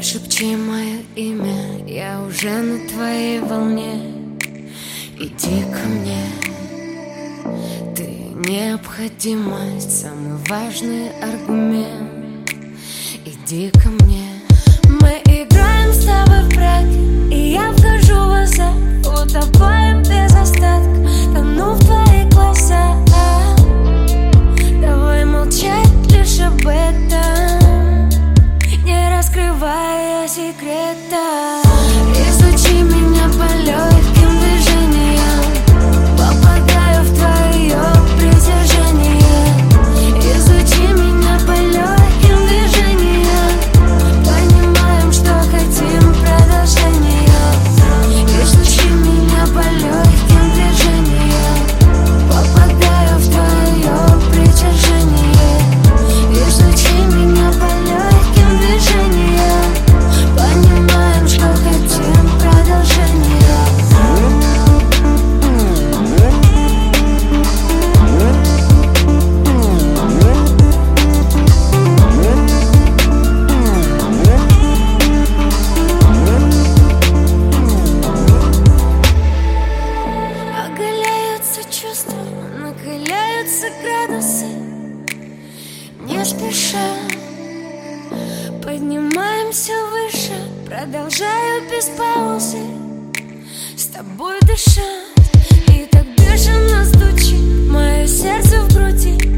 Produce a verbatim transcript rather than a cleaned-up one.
Прошепчи мое имя, я уже на твоей волне. Иди ко мне, ты необходимость, самый важный аргумент. Иди ко мне. Мы играем с тобой в браке, и я вхожу в азарт. Утопаем без остатка, тону в твоих глазах. Давай молчать лишь об этом, не раскрывая секрета. Изучи меня по легким движениям, попадаю в твое притяжение. Изучи меня по легким движениям, понимаем, что хотим продолжения. Изучи меня по легким движениям, попадаю в твое притяжение. Изучи меня по легким движениям, понимаем, что хотим продолжения. Оголяются чувства, накаляются градусы. Не спеша поднимаемся выше, продолжаю без паузы с тобой дышать. И так бешено стучит мое сердце в груди.